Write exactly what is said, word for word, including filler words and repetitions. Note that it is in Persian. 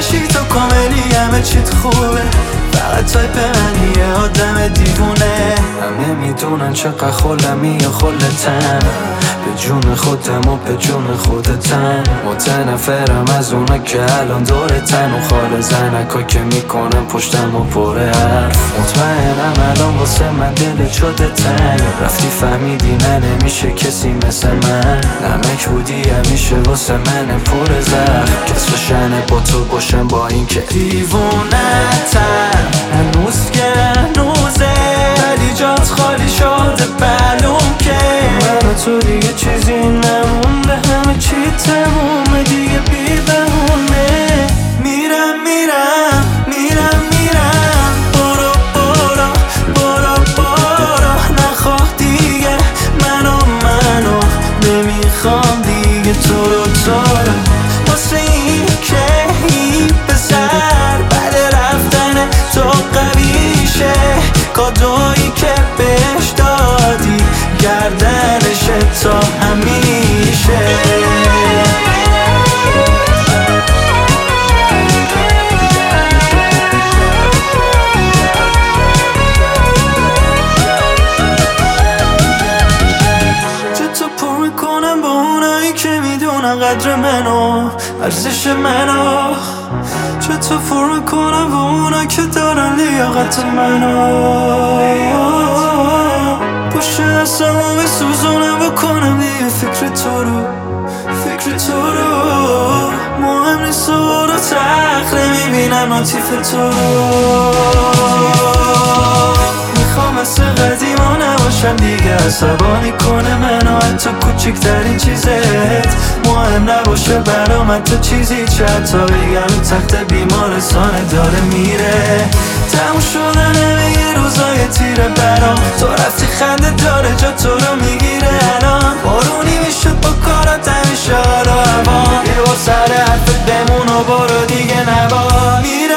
بشی تو کاملی همه چیت خوبه، فقط تایپ منی یه آدم دیوونه. همه میدونن چقدر خلمی یا خلتم، به جون خودم و به جون خودتم. متنفرم از اونا که الان دورتن و خال زنکا که میکنم پشتم و پره حرف. مطمئنم الان واسه من دلت شده تنگ، رفتی فهمیدی نه نمیشه کسی مثل من. نمک بودی همیشه واسه من پر زخم، کس شنه با تو باشم با این که دیوونتم. هنوز که هنوزه ولی جات خالی شده معلوم که من و تو دیگه چیزی نمونده، همه چی تمومه دیگه بی بهونه. میرم میرم میرم میرم برو برو برو برو، نخواه دیگه منو منو نمیخوام دیگه تو رو تو رو. واسه این که این پسر بعد رفتن تو قویشه، کادویی که بهش دادی گردنشه تا همیشه. چطور پر میکنم با اونایی که میدونن قدر منو ارزش منو، چطور پر میکنم با اونا که دارن لیاقت منو. پشت دستمو بسوزونم بکنم دیگه فکر تو رو فکر تو رو. مهم نیست و رو تخت نمیبینم ناتیف تو رو. میخوام مثل قدیما نباشم دیگه، عصبانی کنه منو حتی کوچکترین چیزت. مهم نباشه برام حتی چیزی چه، حتی بگم تخت بیمارستانه داره میره. تموم شدن همه روزای تیره برام، تو رفتی خنده داره جا تو رو میگیره الان. بارونی میشد با کارات همیشه حالا هوا، یه با سر حرفت بمون و برو دیگه نبا. میره